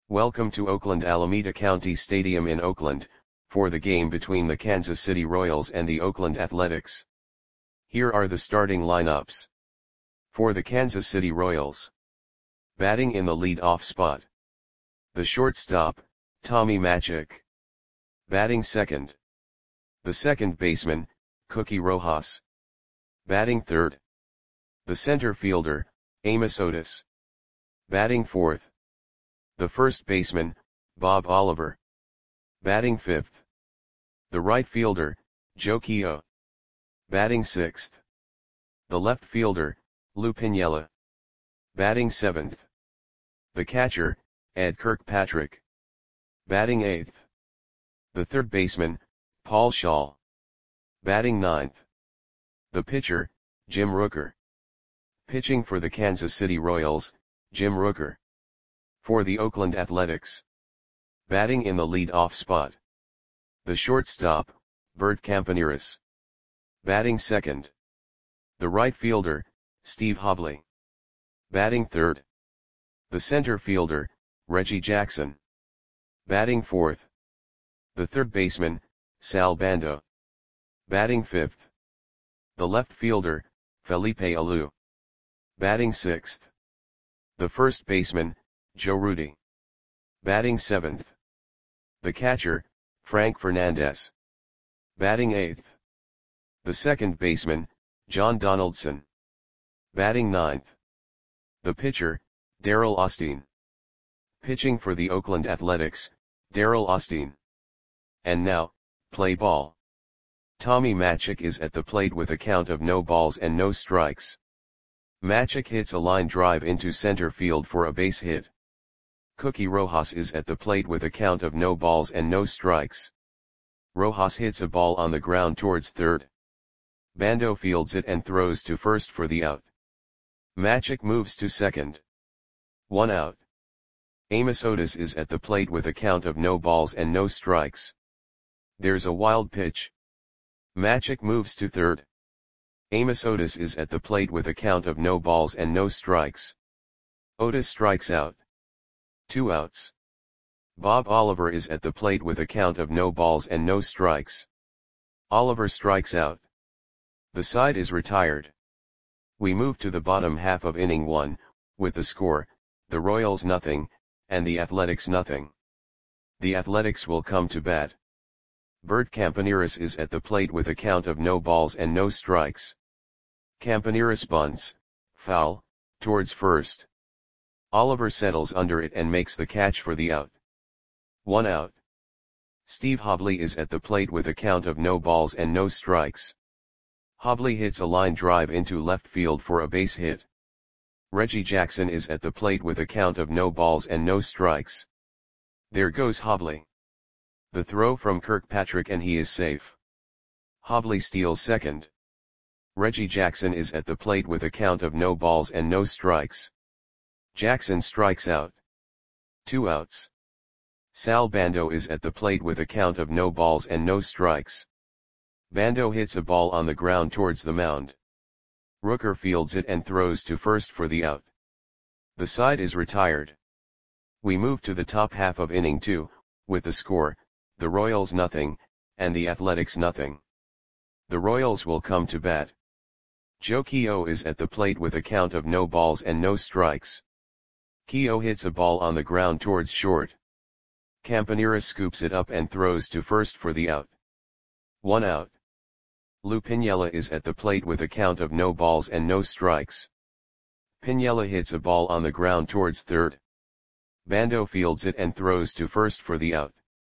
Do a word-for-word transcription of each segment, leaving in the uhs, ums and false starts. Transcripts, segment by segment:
Welcome to Oakland Alameda County Stadium in Oakland, for the game between the Kansas City Royals and the Oakland Athletics. Here are the starting lineups. For the Kansas City Royals. Batting in the lead-off spot. The shortstop, Tommy Matzek. Batting second. The second baseman, Cookie Rojas. Batting third. The center fielder, Amos Otis. Batting fourth. The first baseman, Bob Oliver. Batting fifth. The right fielder, Joe Keough. Batting sixth. The left fielder, Lou Piniella. Batting seventh. The catcher, Ed Kirkpatrick. Batting eighth. The third baseman, Paul Schaal. Batting ninth. The pitcher, Jim Rooker. Pitching for the Kansas City Royals, Jim Rooker. For the Oakland Athletics. Batting in the lead-off spot. The shortstop, Bert Campaneris. Batting second. The right fielder, Steve Hobley. Batting third. The center fielder, Reggie Jackson. Batting fourth. The third baseman, Sal Bando. Batting fifth. The left fielder, Felipe Alou. Batting sixth. The first baseman, Joe Rudi. Batting seventh. The catcher, Frank Fernandez. Batting eighth. The second baseman, John Donaldson. Batting ninth. The pitcher, Darrell Osteen. Pitching for the Oakland Athletics, Darrell Osteen. And now, play ball. Tommy Matzek is at the plate with a count of no balls and no strikes. Matzek hits a line drive into center field for a base hit. Cookie Rojas is at the plate with a count of no balls and no strikes. Rojas hits a ball on the ground towards third. Bando fields it and throws to first for the out. Matzek moves to second. One out. Amos Otis is at the plate with a count of no balls and no strikes. There's a wild pitch. Matzek moves to third. Amos Otis is at the plate with a count of no balls and no strikes. Otis strikes out. Two outs. Bob Oliver is at the plate with a count of no balls and no strikes. Oliver strikes out. The side is retired. We move to the bottom half of inning one, with the score, the Royals nothing, and the Athletics nothing. The Athletics will come to bat. Bert Campaneris is at the plate with a count of no balls and no strikes. Campaneris bunts, foul, towards first. Oliver settles under it and makes the catch for the out. One out. Steve Hobley is at the plate with a count of no balls and no strikes. Hobley hits a line drive into left field for a base hit. Reggie Jackson is at the plate with a count of no balls and no strikes. There goes Hobley. The throw from Kirkpatrick and he is safe. Hobley steals second. Reggie Jackson is at the plate with a count of no balls and no strikes. Jackson strikes out. Two outs. Sal Bando is at the plate with a count of no balls and no strikes. Bando hits a ball on the ground towards the mound. Rooker fields it and throws to first for the out. The side is retired. We move to the top half of inning two, with the score, the Royals nothing, and the Athletics nothing. The Royals will come to bat. Joe Keough is at the plate with a count of no balls and no strikes. Keough hits a ball on the ground towards short. Campaneris scoops it up and throws to first for the out. One out. Lou Piniella is at the plate with a count of no balls and no strikes. Piniella hits a ball on the ground towards third. Bando fields it and throws to first for the out.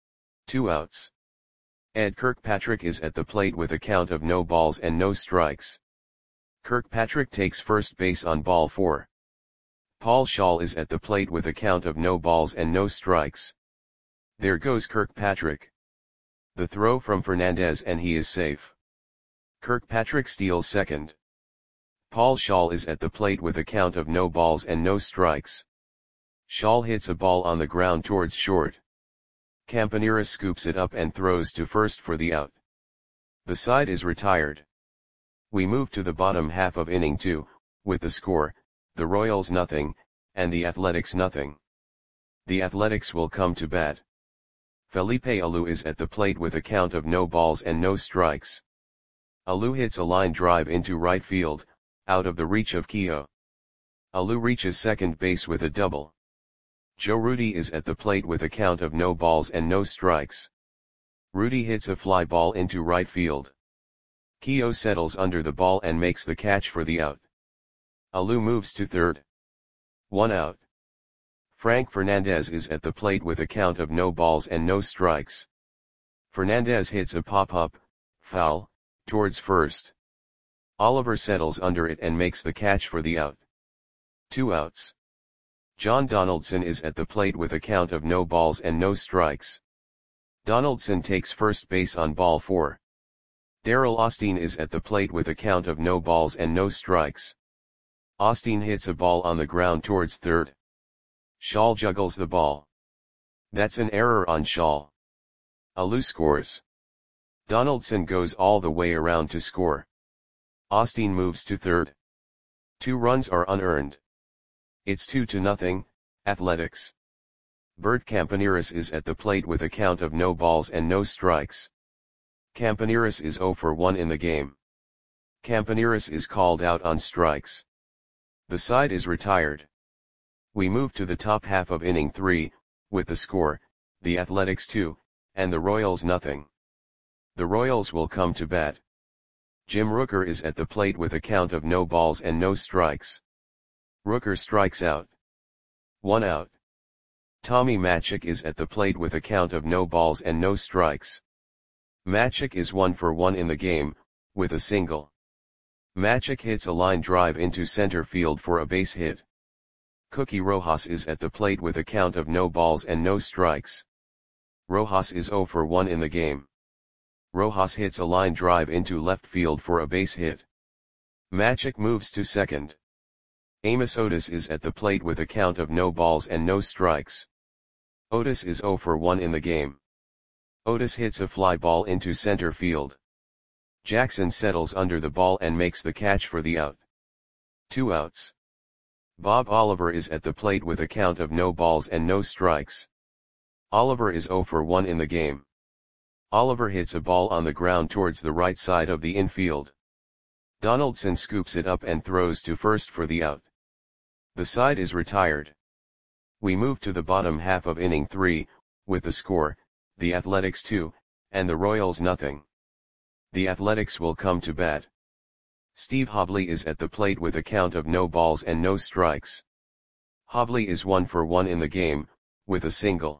Two outs. Ed Kirkpatrick is at the plate with a count of no balls and no strikes. Kirkpatrick takes first base on ball four. Paul Schaal is at the plate with a count of no balls and no strikes. There goes Kirkpatrick. The throw from Fernandez and he is safe. Kirkpatrick steals second. Paul Schaal is at the plate with a count of no balls and no strikes. Schaal hits a ball on the ground towards short. Campaneris scoops it up and throws to first for the out. The side is retired. We move to the bottom half of inning two, with the score, the Royals nothing, and the Athletics nothing. The Athletics will come to bat. Felipe Alou is at the plate with a count of no balls and no strikes. Alou hits a line drive into right field, out of the reach of Keogh. Alou reaches second base with a double. Joe Rudi is at the plate with a count of no balls and no strikes. Rudi hits a fly ball into right field. Keogh settles under the ball and makes the catch for the out. Alou moves to third. One out. Frank Fernandez is at the plate with a count of no balls and no strikes. Fernandez hits a pop-up, foul, towards first. Oliver settles under it and makes the catch for the out. Two outs. John Donaldson is at the plate with a count of no balls and no strikes. Donaldson takes first base on ball four. Darrell Austin is at the plate with a count of no balls and no strikes. Austin hits a ball on the ground towards third. Shaw juggles the ball. That's an error on Shaw. Alou scores. Donaldson goes all the way around to score. Austin moves to third. Two runs are unearned. It's two to nothing, Athletics. Bert Campaneris is at the plate with a count of no balls and no strikes. Campaneris is zero for one in the game. Campaneris is called out on strikes. The side is retired. We move to the top half of inning three, with the score, the Athletics two, and the Royals nothing. The Royals will come to bat. Jim Rooker is at the plate with a count of no balls and no strikes. Rooker strikes out. One out. Tommy Matzek is at the plate with a count of no balls and no strikes. Matzek is one for one in the game, with a single. Matzek hits a line drive into center field for a base hit. Cookie Rojas is at the plate with a count of no balls and no strikes. Rojas is zero for one in the game. Rojas hits a line drive into left field for a base hit. Matzek moves to second. Amos Otis is at the plate with a count of no balls and no strikes. Otis is zero for one in the game. Otis hits a fly ball into center field. Jackson settles under the ball and makes the catch for the out. Two outs. Bob Oliver is at the plate with a count of no balls and no strikes. Oliver is zero for one in the game. Oliver hits a ball on the ground towards the right side of the infield. Donaldson scoops it up and throws to first for the out. The side is retired. We move to the bottom half of inning three, with the score, the Athletics two, and the Royals nothing. The Athletics will come to bat. Steve Hobley is at the plate with a count of no balls and no strikes. Hobley is one for one in the game, with a single.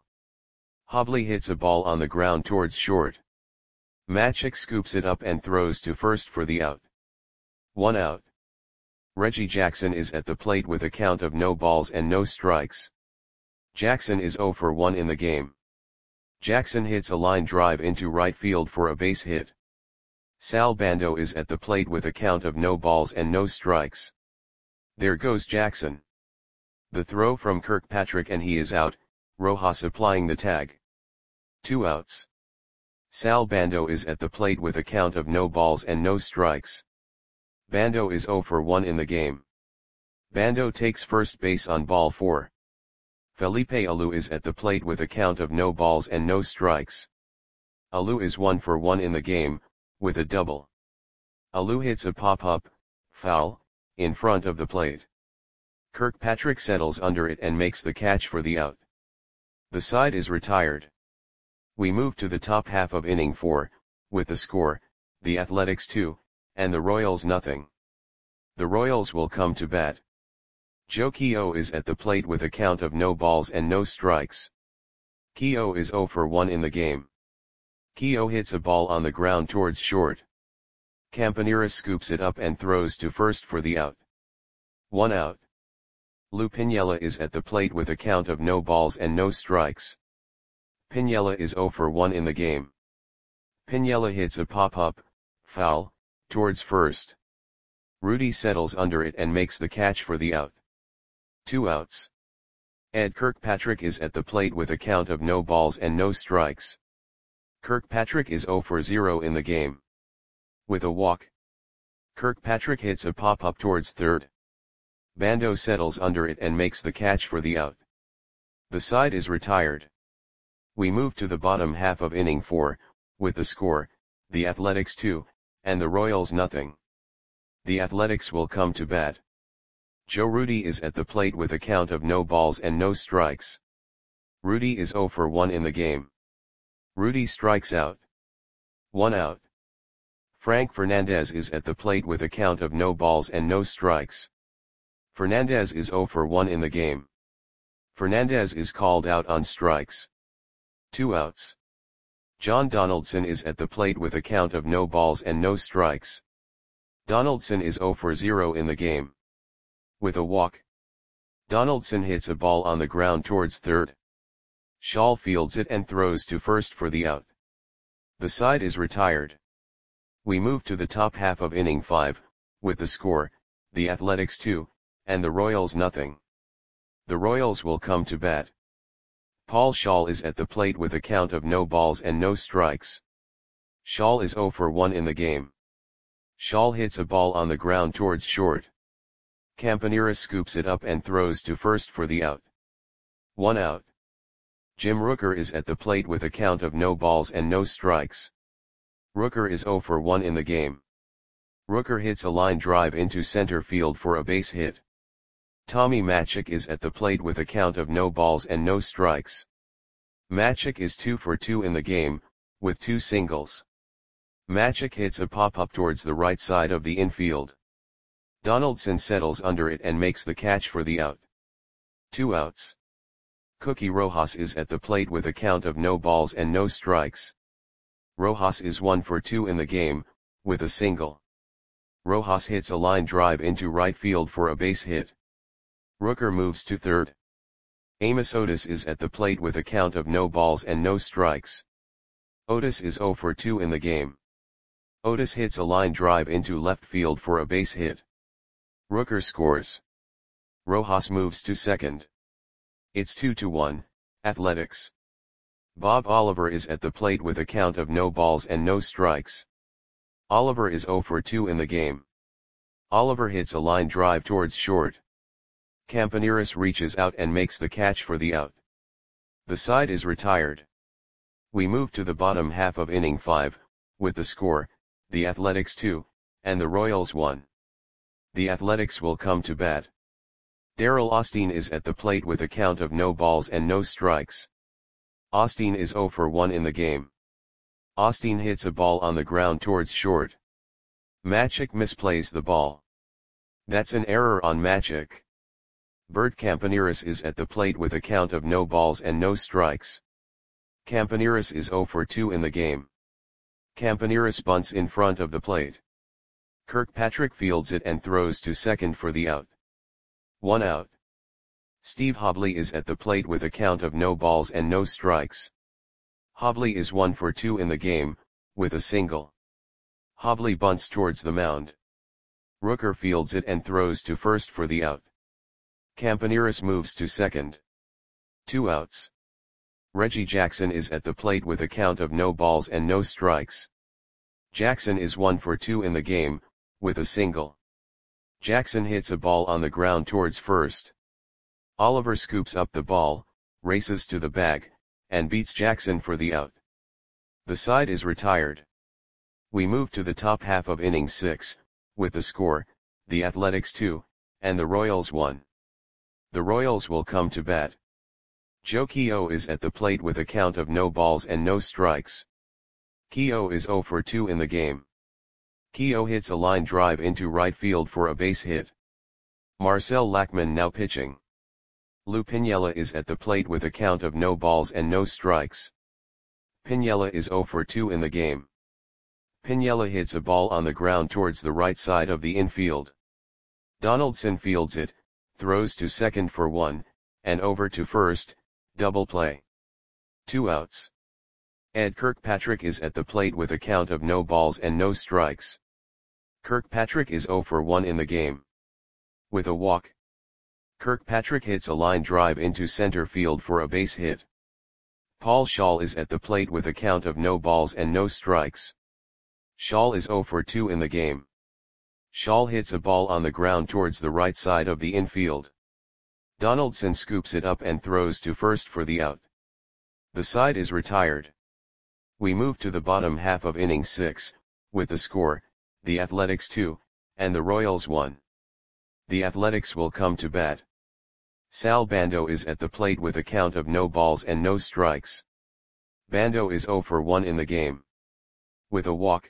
Hobley hits a ball on the ground towards short. Matzek scoops it up and throws to first for the out. One out. Reggie Jackson is at the plate with a count of no balls and no strikes. Jackson is zero for one in the game. Jackson hits a line drive into right field for a base hit. Sal Bando is at the plate with a count of no balls and no strikes. There goes Jackson. The throw from Kirkpatrick and he is out, Rojas applying the tag. Two outs. Sal Bando is at the plate with a count of no balls and no strikes. Bando is zero for one in the game. Bando takes first base on ball four. Felipe Alou is at the plate with a count of no balls and no strikes. Alou is one for one in the game, with a double. Alou hits a pop-up, foul, in front of the plate. Kirkpatrick settles under it and makes the catch for the out. The side is retired. We move to the top half of inning four, with the score, the Athletics two, and the Royals nothing. The Royals will come to bat. Joe Keogh is at the plate with a count of no balls and no strikes. Keogh is zero for one in the game. Keogh hits a ball on the ground towards short. Campaneris scoops it up and throws to first for the out. One out. Lou Piniella is at the plate with a count of no balls and no strikes. Piniella is zero for one in the game. Piniella hits a pop-up, foul, towards first. Rudi settles under it and makes the catch for the out. Two outs. Ed Kirkpatrick is at the plate with a count of no balls and no strikes. Kirkpatrick is zero for zero in the game. With a walk. Kirkpatrick hits a pop-up towards third. Bando settles under it and makes the catch for the out. The side is retired. We move to the bottom half of inning four, with the score, the Athletics two, and the Royals nothing. The Athletics will come to bat. Joe Rudi is at the plate with a count of no balls and no strikes. Rudi is zero for one in the game. Rudi strikes out. One out. Frank Fernandez is at the plate with a count of no balls and no strikes. Fernandez is zero for one in the game. Fernandez is called out on strikes. Two outs. John Donaldson is at the plate with a count of no balls and no strikes. Donaldson is zero for zero in the game. With a walk. Donaldson hits a ball on the ground towards third. Shaw fields it and throws to first for the out. The side is retired. We move to the top half of inning five, with the score, the Athletics two, and the Royals nothing. The Royals will come to bat. Paul Shaw is at the plate with a count of no balls and no strikes. Shaw is zero for one in the game. Shaw hits a ball on the ground towards short. Campaneris scoops it up and throws to first for the out. One out. Jim Rooker is at the plate with a count of no balls and no strikes. Rooker is zero for one in the game. Rooker hits a line drive into center field for a base hit. Tommy Matzek is at the plate with a count of no balls and no strikes. Matzek is two for two in the game, with two singles. Matzek hits a pop-up towards the right side of the infield. Donaldson settles under it and makes the catch for the out. Two outs. Cookie Rojas is at the plate with a count of no balls and no strikes. Rojas is one for two in the game, with a single. Rojas hits a line drive into right field for a base hit. Rooker moves to third. Amos Otis is at the plate with a count of no balls and no strikes. Otis is zero for two in the game. Otis hits a line drive into left field for a base hit. Rooker scores. Rojas moves to second. It's two to one, Athletics. Bob Oliver is at the plate with a count of no balls and no strikes. Oliver is zero for two in the game. Oliver hits a line drive towards short. Campaneris reaches out and makes the catch for the out. The side is retired. We move to the bottom half of inning five, with the score, the Athletics two, and the Royals one. The Athletics will come to bat. Darrell Austin is at the plate with a count of no balls and no strikes. Austin is zero for one in the game. Austin hits a ball on the ground towards short. Matzek misplays the ball. That's an error on Matzek. Bert Campaneris is at the plate with a count of no balls and no strikes. Campaneris is zero for two in the game. Campaneris bunts in front of the plate. Kirkpatrick fields it and throws to second for the out. One out. Steve Hobley is at the plate with a count of no balls and no strikes. Hobley is one for two in the game, with a single. Hobley bunts towards the mound. Rooker fields it and throws to first for the out. Campaneris moves to second. Two outs. Reggie Jackson is at the plate with a count of no balls and no strikes. Jackson is one for two in the game, with a single. Jackson hits a ball on the ground towards first. Oliver scoops up the ball, races to the bag, and beats Jackson for the out. The side is retired. We move to the top half of inning six, with the score, the Athletics two, and the Royals one. The Royals will come to bat. Joe Keough is at the plate with a count of no balls and no strikes. Keough is zero for two in the game. Keough hits a line drive into right field for a base hit. Marcel Lackman now pitching. Lou Piniella is at the plate with a count of no balls and no strikes. Piniella is zero for two in the game. Piniella hits a ball on the ground towards the right side of the infield. Donaldson fields it, throws to second for one, and over to first, double play. Two outs. Ed Kirkpatrick is at the plate with a count of no balls and no strikes. Kirkpatrick is zero for one in the game. With a walk. Kirkpatrick hits a line drive into center field for a base hit. Paul Shaw is at the plate with a count of no balls and no strikes. Shaw is zero for two in the game. Shaw hits a ball on the ground towards the right side of the infield. Donaldson scoops it up and throws to first for the out. The side is retired. We move to the bottom half of inning six, with the score, the Athletics two, and the Royals one. The Athletics will come to bat. Sal Bando is at the plate with a count of no balls and no strikes. Bando is oh for one in the game. With a walk,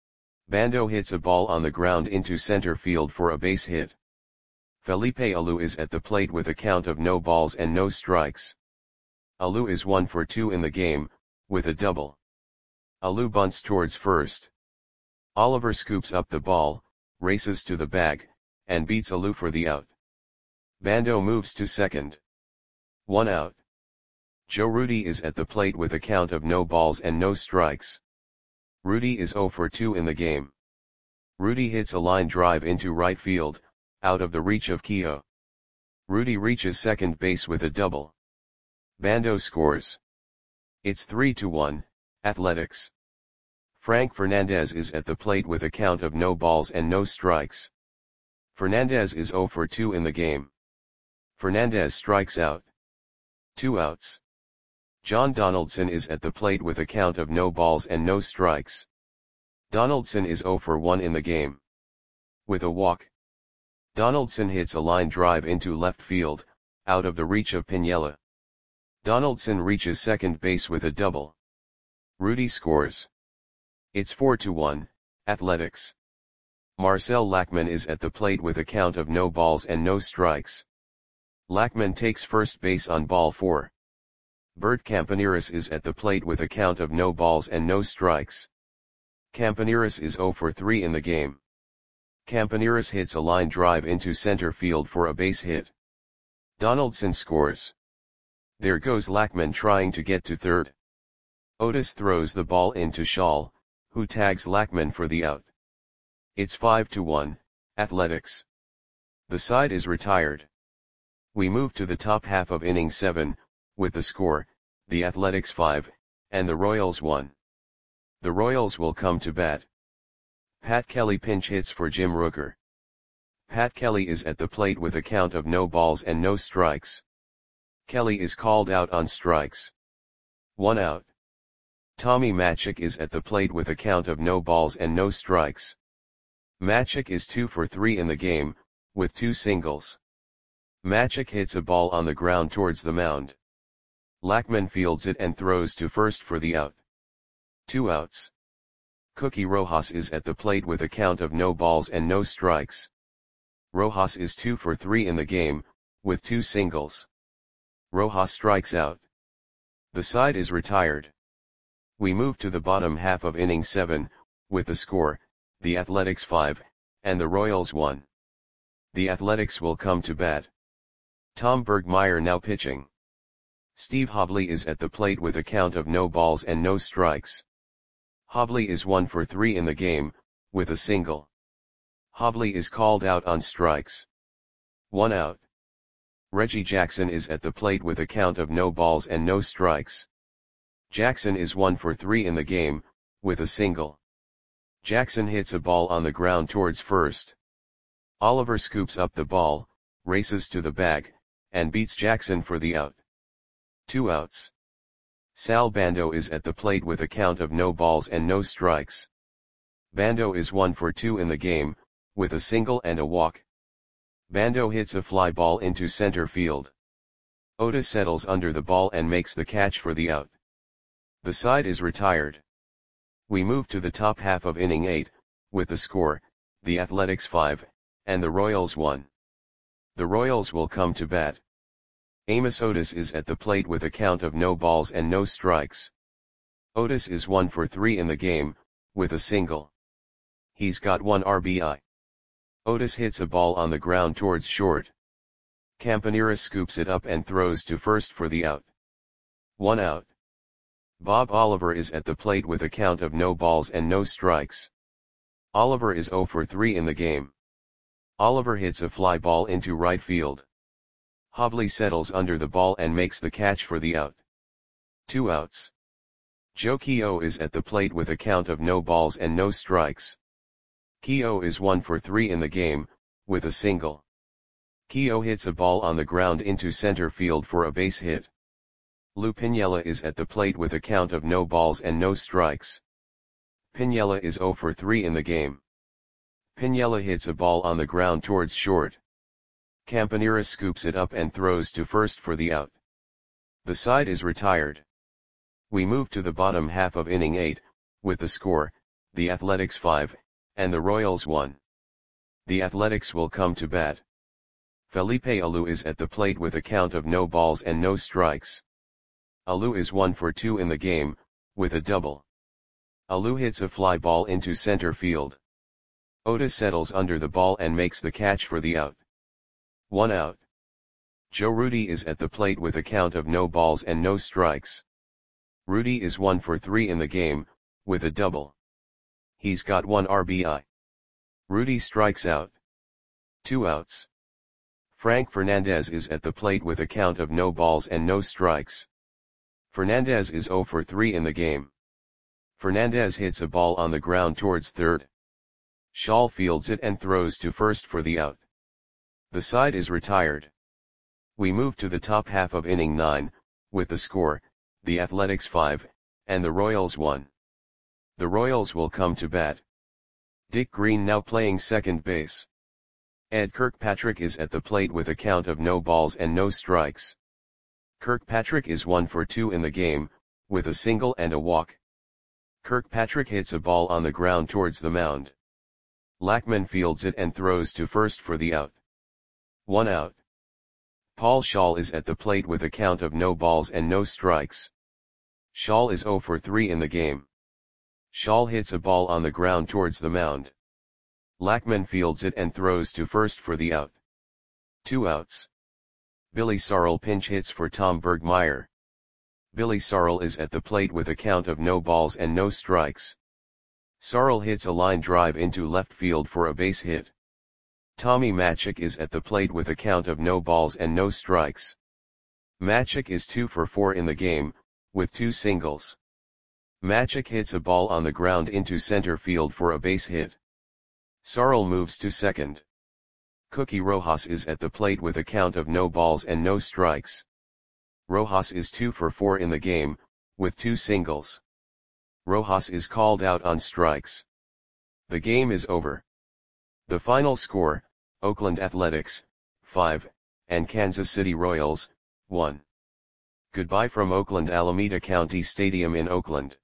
Bando hits a ball on the ground into center field for a base hit. Felipe Alou is at the plate with a count of no balls and no strikes. Alou is one for two in the game, with a double. Alou bunts towards first. Oliver scoops up the ball, races to the bag, and beats Alou for the out. Bando moves to second. One out. Joe Rudi is at the plate with a count of no balls and no strikes. Rudi is oh for two in the game. Rudi hits a line drive into right field, out of the reach of Keogh. Rudi reaches second base with a double. Bando scores. It's three to one, Athletics. Frank Fernandez is at the plate with a count of no balls and no strikes. Fernandez is oh for two in the game. Fernandez strikes out. Two outs. John Donaldson is at the plate with a count of no balls and no strikes. Donaldson is oh for one in the game. With a walk, Donaldson hits a line drive into left field, out of the reach of Piniella. Donaldson reaches second base with a double. Rudi scores. It's four to one, Athletics. Marcel Lackman is at the plate with a count of no balls and no strikes. Lackman takes first base on ball four. Bert Campaneris is at the plate with a count of no balls and no strikes. Campaneris is oh for three in the game. Campaneris hits a line drive into center field for a base hit. Donaldson scores. There goes Lackman trying to get to third. Otis throws the ball into Shaw, who tags Lackman for the out. It's five to one, Athletics. The side is retired. We move to the top half of inning seven, with the score, the Athletics five, and the Royals one. The Royals will come to bat. Pat Kelly pinch hits for Jim Rooker. Pat Kelly is at the plate with a count of no balls and no strikes. Kelly is called out on strikes. One out. Tommy Matzek is at the plate with a count of no balls and no strikes. Matzek is two for three in the game, with two singles. Matzek hits a ball on the ground towards the mound. Lackman fields it and throws to first for the out. Two outs. Cookie Rojas is at the plate with a count of no balls and no strikes. Rojas is two for three in the game, with two singles. Rojas strikes out. The side is retired. We move to the bottom half of inning seven, with the score, the Athletics five, and the Royals one. The Athletics will come to bat. Tom Bergmeyer now pitching. Steve Hobley is at the plate with a count of no balls and no strikes. Hobley is one for three in the game, with a single. Hobley is called out on strikes. One out. Reggie Jackson is at the plate with a count of no balls and no strikes. Jackson is one for three in the game, with a single. Jackson hits a ball on the ground towards first. Oliver scoops up the ball, races to the bag, and beats Jackson for the out. Two outs. Sal Bando is at the plate with a count of no balls and no strikes. Bando is one for two in the game, with a single and a walk. Bando hits a fly ball into center field. Otis settles under the ball and makes the catch for the out. The side is retired. We move to the top half of inning eight, with the score, the Athletics five, and the Royals one. The Royals will come to bat. Amos Otis is at the plate with a count of no balls and no strikes. Otis is one for three in the game, with a single. He's got one R B I. Otis hits a ball on the ground towards short. Campaneris scoops it up and throws to first for the out. One out. Bob Oliver is at the plate with a count of no balls and no strikes. Oliver is oh for three in the game. Oliver hits a fly ball into right field. Hobley settles under the ball and makes the catch for the out. Two outs. Joe Keogh is at the plate with a count of no balls and no strikes. Keogh is one for three in the game, with a single. Keogh hits a ball on the ground into center field for a base hit. Lou Piniella is at the plate with a count of no balls and no strikes. Piniella is zero for three in the game. Piniella hits a ball on the ground towards short. Campanera scoops it up and throws to first for the out. The side is retired. We move to the bottom half of inning eight, with the score, the Athletics five, and the Royals one. The Athletics will come to bat. Felipe Alou is at the plate with a count of no balls and no strikes. Alou is one for two in the game, with a double. Alou hits a fly ball into center field. Otis settles under the ball and makes the catch for the out. One out. Joe Rudi is at the plate with a count of no balls and no strikes. Rudi is one for three in the game, with a double. He's got one R B I. Rudi strikes out. Two outs. Frank Fernandez is at the plate with a count of no balls and no strikes. Fernandez is zero for three in the game. Fernandez hits a ball on the ground towards third. Shaw fields it and throws to first for the out. The side is retired. We move to the top half of inning nine, with the score, the Athletics five, and the Royals one. The Royals will come to bat. Dick Green now playing second base. Ed Kirkpatrick is at the plate with a count of no balls and no strikes. Kirkpatrick is one for two in the game, with a single and a walk. Kirkpatrick hits a ball on the ground towards the mound. Lackman fields it and throws to first for the out. One out. Paul Schaal is at the plate with a count of no balls and no strikes. Schaal is zero for three in the game. Schaal hits a ball on the ground towards the mound. Lackman fields it and throws to first for the out. Two outs. Billy Sarl pinch hits for Tom Bergmeyer. Billy Sarl is at the plate with a count of no balls and no strikes. Sarl hits a line drive into left field for a base hit. Tommy Matzek is at the plate with a count of no balls and no strikes. Matzek is two for four in the game, with two singles. Matzek hits a ball on the ground into center field for a base hit. Sarl moves to second. Cookie Rojas is at the plate with a count of no balls and no strikes. Rojas is two for four in the game, with two singles. Rojas is called out on strikes. The game is over. The final score, Oakland Athletics, five, and Kansas City Royals, one. Goodbye from Oakland Alameda County Stadium in Oakland.